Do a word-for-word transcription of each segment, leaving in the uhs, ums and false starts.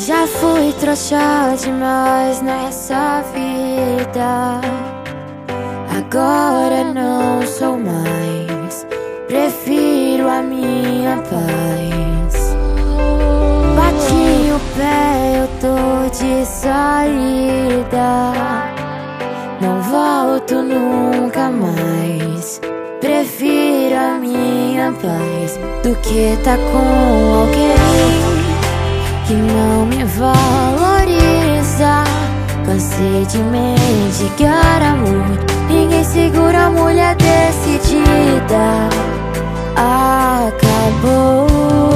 Já fui trouxa demais nessa vida, agora não sou mais. Prefiro a minha paz. Bati o pé, eu tô de saída. Não volto nunca mais. Prefiro a minha paz do que tá com alguém que não me valoriza. Cansei de mendigar amor. Ninguém segura a mulher decidida. Acabou.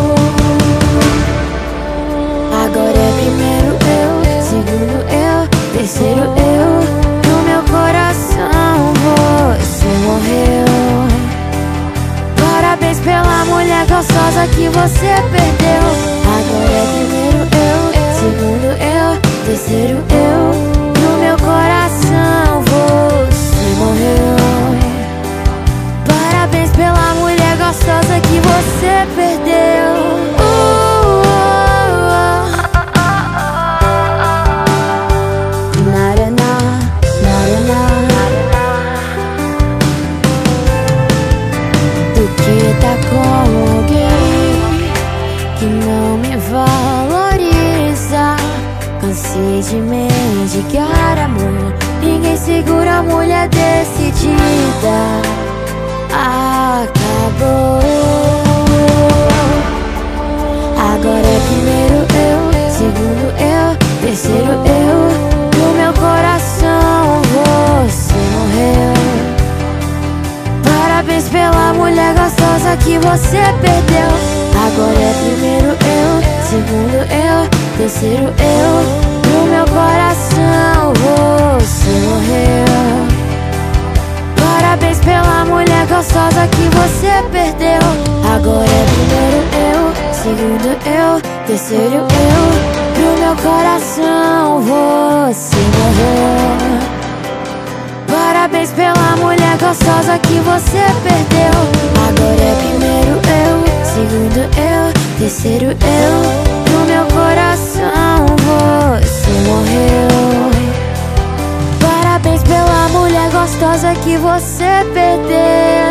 Agora é primeiro eu, segundo eu, terceiro eu. No meu coração você morreu. Parabéns pela mulher gostosa que você perdeu. Agora é primeiro eu, segundo eu, terceiro eu. No meu coração você morreu. Parabéns pela mulher gostosa que você perdeu. Tá com alguém que não me valoriza. Cansei de mendigar amor. Ninguém segura a mulher decidida. Acabou. Agora é primeiro eu, segundo eu, terceiro eu. No meu coração você morreu. Parabéns pela mulher gostosa que você perdeu. Agora é primeiro eu, segundo eu, terceiro eu. No meu coração você morreu. Parabéns pela mulher gostosa que você perdeu. Agora é primeiro eu, segundo eu, terceiro eu. No meu coração você morreu. Parabéns pela mulher gostosa que você perdeu. Agora é primeiro eu, segundo eu, terceiro eu. No meu coração você morreu. Parabéns pela mulher gostosa que você perdeu.